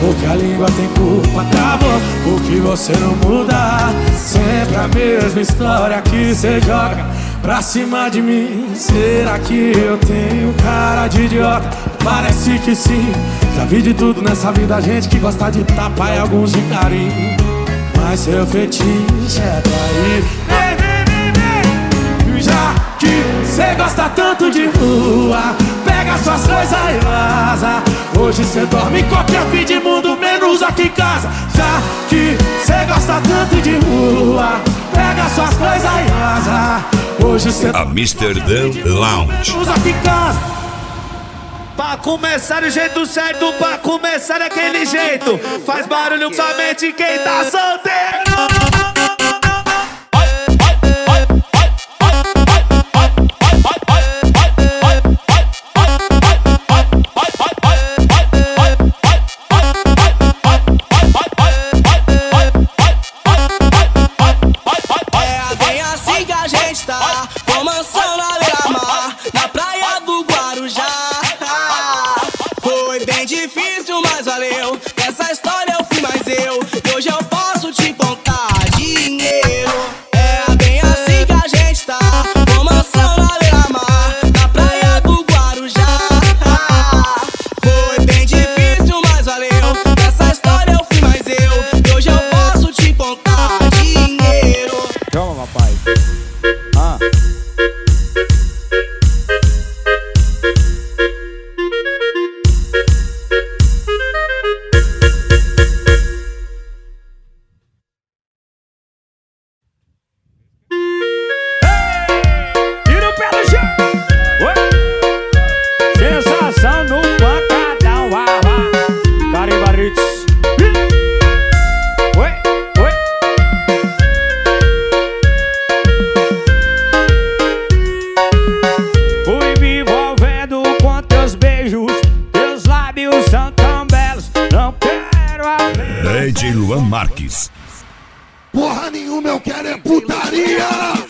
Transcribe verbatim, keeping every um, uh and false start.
porque a língua tem culpa. Travou, porque você não muda. Sempre a mesma história que cê joga pra cima de mim. Será que eu tenho cara de idiota? Parece que sim. Já vi de tudo nessa vida, gente que gosta de tapa e alguns de carinho. Mas seu fetiche é trair. Vem, vem, vem, vem. Já que cê gosta tanto de rua, pega suas coisas e vaza. Hoje cê dorme em qualquer fim de mundo, menos aqui em casa. Já que cê gosta tanto de rua, pega suas coisas e vaza. Hoje cê a Amsterdã Lounge. menos aqui em casa. Pra começar do jeito certo, pra começar daquele jeito, faz barulho somente quem tá solteiro. É bem assim que a gente tá, com mansão na beira-mar, na praia do Guarujá. Foi bem difícil, mas valeu. Essa história eu fui mais eu, e hoje eu posso te contar dinheiro. É bem assim que a gente tá, com mansão na beira-mar, na praia do Guarujá. Foi bem difícil, mas valeu. Essa história eu fui mais eu, e hoje eu posso te contar dinheiro. Toma, papai. Ah. Tira o pé do chão. Oi. Sensação no pancadão. Ah, ah. Caribarits. Oi, oi. Fui me envolvendo com teus beijos, teus lábios são tão belos. Não quero abrir. D J Luan Marques. Porra nenhuma, eu quero é putaria!